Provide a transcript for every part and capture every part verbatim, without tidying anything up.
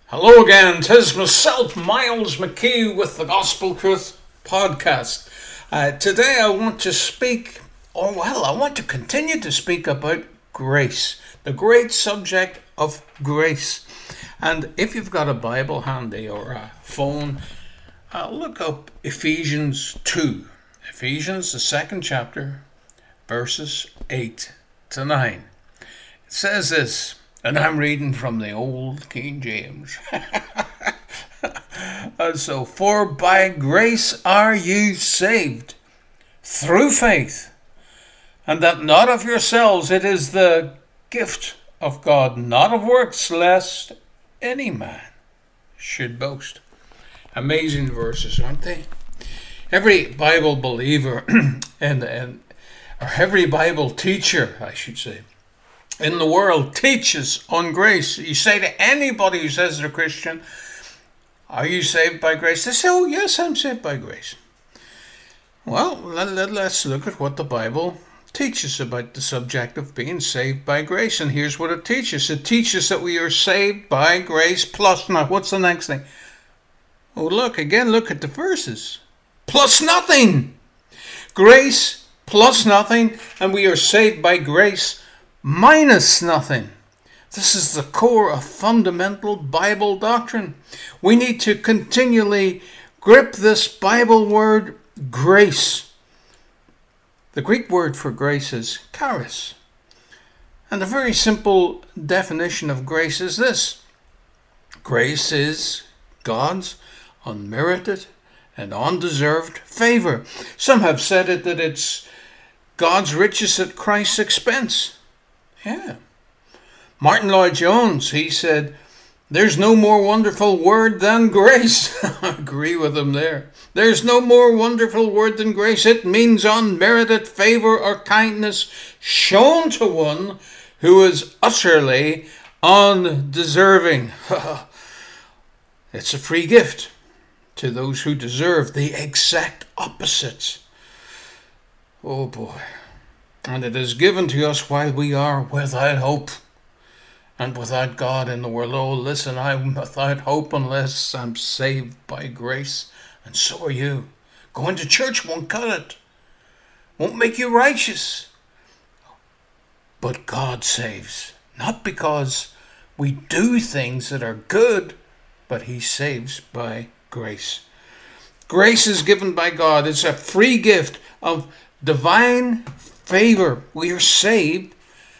Hello again, 'tis myself, Miles McKee, with the Gospel Truth Podcast. Uh, today I want to speak, or well, I want to continue to speak about grace, the great subject of grace. And if you've got a Bible handy or a phone, uh, look up Ephesians two. Ephesians, the second chapter, verses eight to nine. It says this, and I'm reading from the old King James. And so, for by grace are you saved, through faith, and that not of yourselves, it is the gift of God, not of works, lest any man should boast. Amazing verses, aren't they? Every Bible believer, and, and or every Bible teacher, I should say, in the world teaches on grace. You say to anybody who says they're a Christian, are you saved by grace? They say, oh yes, I'm saved by grace. Well, let, let, let's look at what the Bible teaches about the subject of being saved by grace. And here's what it teaches. It teaches that we are saved by grace plus, now what's the next thing? Oh look, again, look at the verses. Plus nothing. Grace plus nothing, and we are saved by grace minus nothing. This is the core of fundamental Bible doctrine. We need to continually grip this Bible word, grace. The Greek word for grace is charis. And a very simple definition of grace is this. Grace is God's unmerited and undeserved favor. Some have said it that it's God's riches at Christ's expense. Yeah. Martin Lloyd-Jones, he said, there's no more wonderful word than grace. I agree with him there. There's no more wonderful word than grace. It means unmerited favor or kindness shown to one who is utterly undeserving. It's a free gift to those who deserve the exact opposite. Oh boy. And it is given to us while we are without hope and without God in the world. Oh, listen, I'm without hope unless I'm saved by grace. And so are you. Going to church won't cut it. Won't make you righteous. But God saves. Not because we do things that are good, but He saves by grace. Grace is given by God. It's a free gift of divine favor. We are saved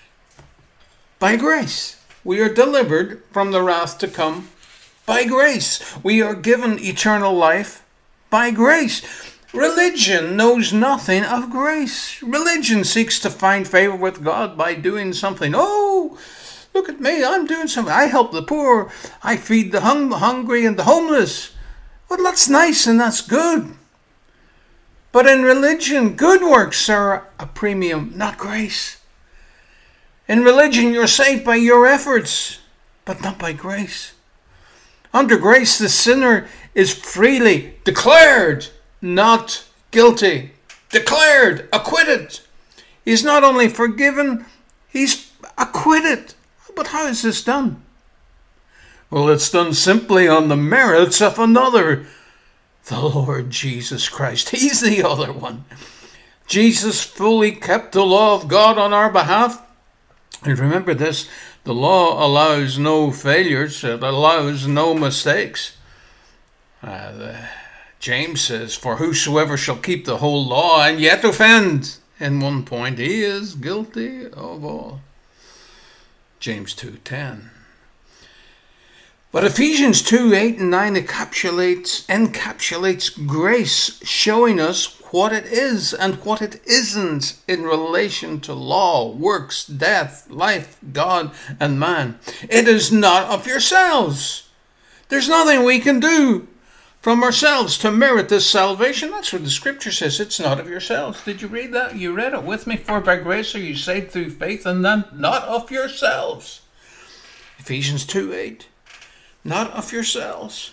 by grace. We are delivered from the wrath to come by grace. We are given eternal life by grace. Religion knows nothing of grace. Religion seeks to find favor with God by doing something. Oh, look at me, I'm doing something. I help the poor. I feed the hung- hungry and the homeless. Well, that's nice and that's good. But in religion, good works are a premium, not grace. In religion, you're saved by your efforts, but not by grace. Under grace, the sinner is freely declared not guilty, declared acquitted. He's not only forgiven, he's acquitted. But how is this done? Well, it's done simply on the merits of another, the Lord Jesus Christ. He's the other one. Jesus fully kept the law of God on our behalf. And remember this, the law allows no failures. It allows no mistakes. Uh, the, James says, for whosoever shall keep the whole law and yet offend in one point, he is guilty of all. James two ten. But Ephesians two, eight and nine encapsulates, encapsulates grace, showing us what it is and what it isn't in relation to law, works, death, life, God, and man. It is not of yourselves. There's nothing we can do from ourselves to merit this salvation. That's what the scripture says. It's not of yourselves. Did you read that? You read it with me. For by grace are you saved through faith, and then not of yourselves. Ephesians two, eight. Not of yourselves.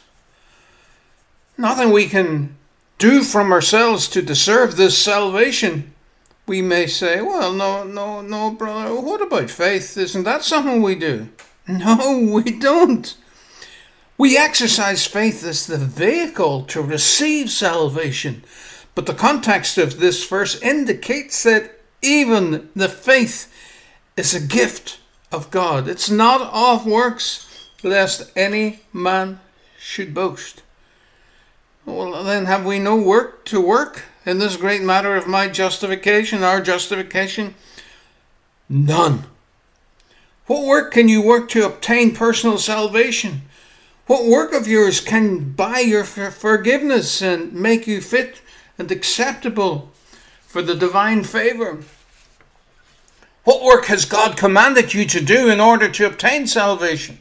Nothing we can do from ourselves to deserve this salvation. We may say, well, no, no, no, brother, what about faith? Isn't that something we do? No, we don't. We exercise faith as the vehicle to receive salvation. But the context of this verse indicates that even the faith is a gift of God. It's not of works, lest any man should boast. Well, then have we no work to work in this great matter of my justification, our justification? None. What work can you work to obtain personal salvation? What work of yours can buy your forgiveness and make you fit and acceptable for the divine favor? What work has God commanded you to do in order to obtain salvation?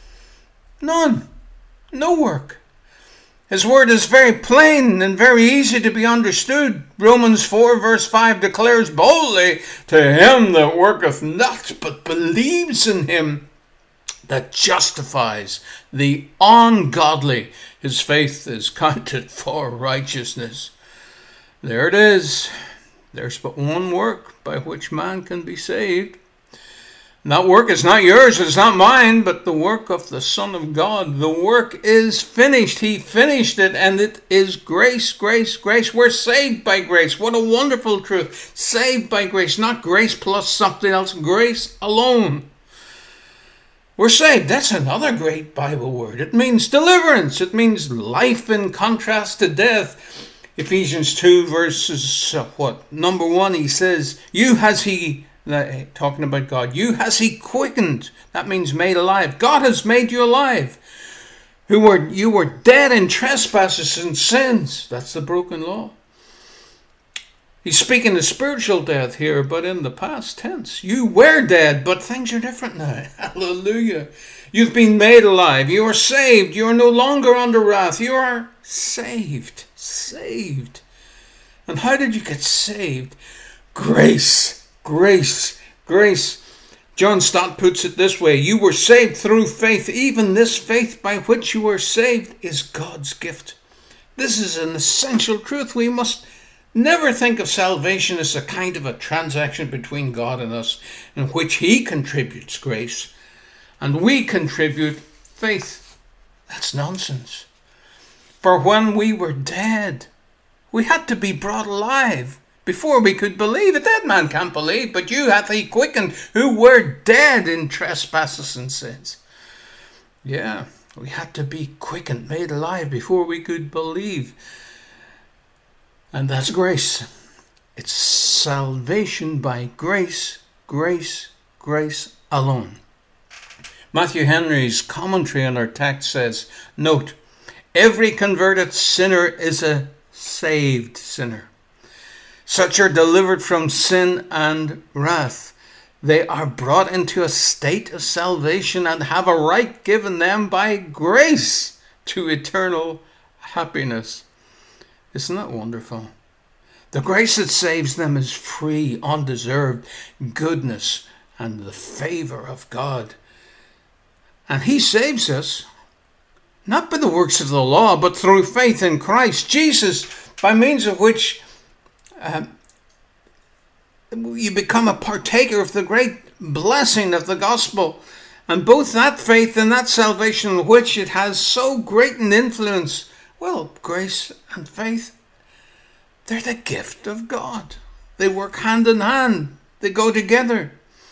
None. No work. His word is very plain and very easy to be understood. Romans four verse five declares boldly, to him that worketh not, but believes in him that justifies the ungodly, his faith is counted for righteousness. There it is. There's but one work by which man can be saved. And that work is not yours, it's not mine, but the work of the Son of God. The work is finished. He finished it, and it is grace, grace, grace. We're saved by grace. What a wonderful truth. Saved by grace, not grace plus something else, grace alone. We're saved. That's another great Bible word. It means deliverance. It means life in contrast to death. Ephesians two verses, uh, what? Number one, he says, you has he, uh, talking about God, you has he quickened. That means made alive. God has made you alive. Who were You were dead in trespasses and sins. That's the broken law. He's speaking of spiritual death here, but in the past tense. You were dead, but things are different now. Hallelujah. You've been made alive. You are saved. You are no longer under wrath. You are saved. Saved. And how did you get saved? Grace. Grace. Grace. John Stott puts it this way. You were saved through faith. Even this faith by which you were saved is God's gift. This is an essential truth. We must never think of salvation as a kind of a transaction between God and us, in which he contributes grace and we contribute faith. That's nonsense. For when we were dead, we had to be brought alive before we could believe. A dead man can't believe, but you hath he quickened who were dead in trespasses and sins. Yeah, we had to be quickened, made alive before we could believe. And that's grace. It's salvation by grace, grace, grace alone. Matthew Henry's commentary on our text says, note, every converted sinner is a saved sinner. Such are delivered from sin and wrath. They are brought into a state of salvation and have a right given them by grace to eternal happiness. Isn't that wonderful? The grace that saves them is free, undeserved goodness and the favor of God. And he saves us not by the works of the law, but through faith in Christ Jesus, by means of which uh, you become a partaker of the great blessing of the gospel. And both that faith and that salvation, which it has so great an influence, well, grace and faith, they're the gift of God. They work hand in hand. They go together.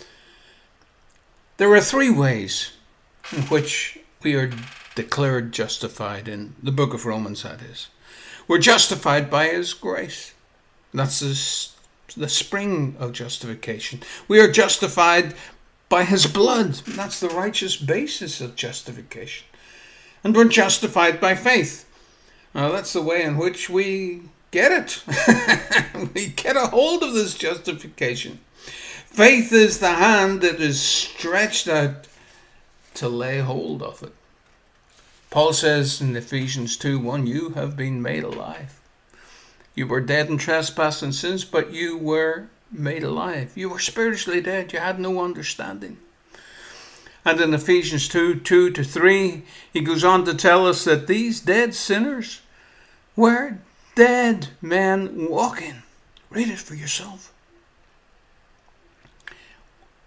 There are three ways in which we are declared justified in the book of Romans, that is. We're justified by his grace. That's the spring of justification. We are justified by his blood. That's the righteous basis of justification. And we're justified by faith. Now, that's the way in which we get it. We get a hold of this justification. Faith is the hand that is stretched out to lay hold of it. Paul says in Ephesians two one, you have been made alive. You were dead in trespass and sins, but you were made alive. You were spiritually dead. You had no understanding. And in Ephesians two, two to three, he goes on to tell us that these dead sinners were dead men walking. Read it for yourself.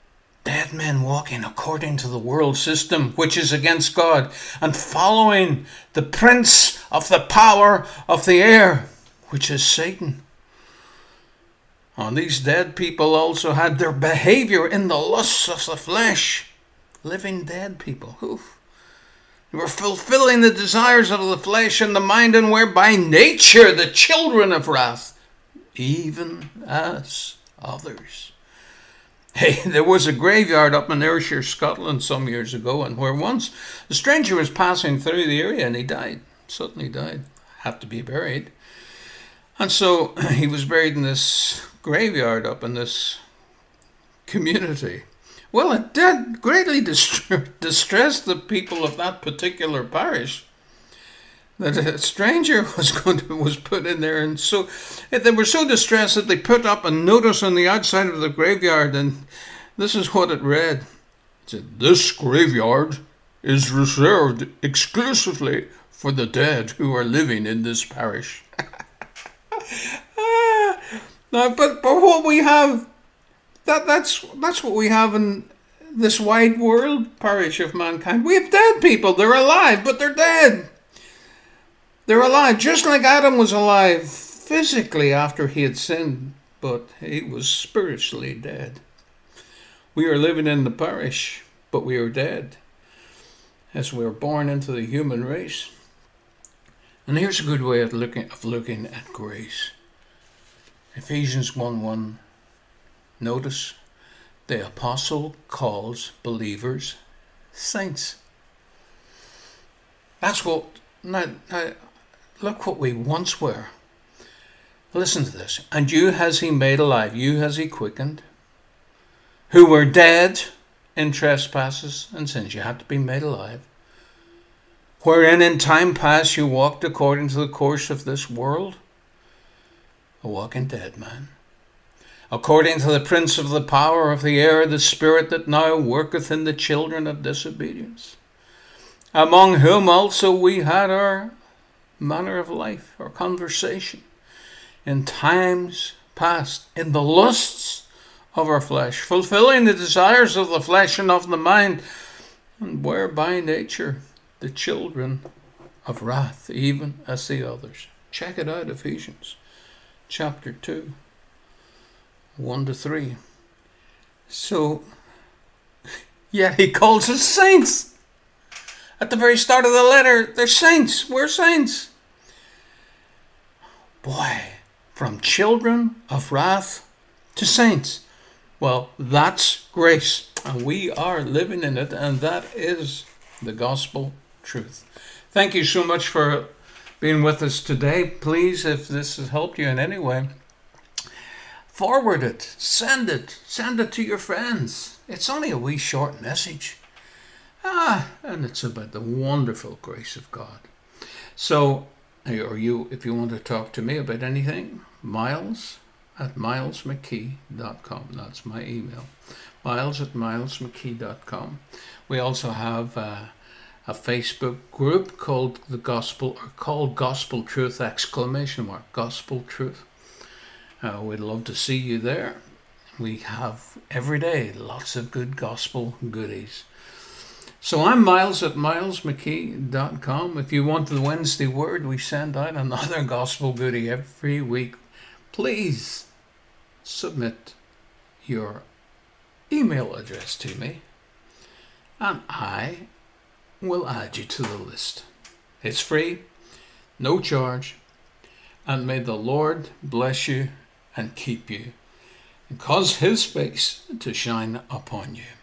Dead men walking according to the world system, which is against God, and following the prince of the power of the air, which is Satan. And these dead people also had their behavior in the lusts of the flesh. Living dead people. Oof. They were fulfilling the desires of the flesh and the mind, and were by nature the children of wrath, even as others. Hey, there was a graveyard up in Ayrshire, Scotland some years ago, and where once a stranger was passing through the area and he died. Suddenly died. Had to be buried. And so he was buried in this graveyard up in this community. Well, it did greatly distre- distress the people of that particular parish that a stranger was going to, was put in there, and so they were so distressed that they put up a notice on the outside of the graveyard, and this is what it read. It said, "This graveyard is reserved exclusively for the dead who are living in this parish." ah, no, but but what we have, that that's that's what we have in this wide world parish of mankind. We have dead people. They're alive, but they're dead. They're alive, just like Adam was alive physically after he had sinned, but he was spiritually dead. We are living in the parish, but we are dead as we are born into the human race. And here's a good way of looking, of looking at grace. Ephesians one one. Notice, the apostle calls believers saints. That's what... Now, now, look what we once were. Listen to this. "And you has he made alive, you has he quickened, who were dead in trespasses and sins." You had to be made alive. "Wherein in time past you walked according to the course of this world," a walking dead man, "according to the prince of the power of the air, the spirit that now worketh in the children of disobedience, among whom also we had our manner of life, our conversation, in times past, in the lusts of our flesh, fulfilling the desires of the flesh and of the mind, and were by nature the children of wrath, even as the others." Check it out, Ephesians chapter two, one to three. So, yeah, he calls us saints. At the very start of the letter, they're saints. We're saints. Boy, from children of wrath to saints. Well, that's grace. And we are living in it. And that is the gospel truth. Thank you so much for being with us today. Please, if this has helped you in any way, forward it. Send it. Send it to your friends. It's only a wee short message. Ah, and it's about the wonderful grace of God. So, or you, if you want to talk to me about anything, Miles at miles mckee dot com. That's my email. Miles at miles mckee dot com. We also have uh, a Facebook group called the Gospel, or called Gospel Truth exclamation mark Gospel Truth. Uh, we'd love to see you there. We have every day lots of good gospel goodies. So I'm Miles at miles mckee dot com. If you want the Wednesday Word, we send out another gospel goodie every week. Please submit your email address to me, and I will add you to the list. It's free, no charge, and may the Lord bless you and keep you, and cause his face to shine upon you.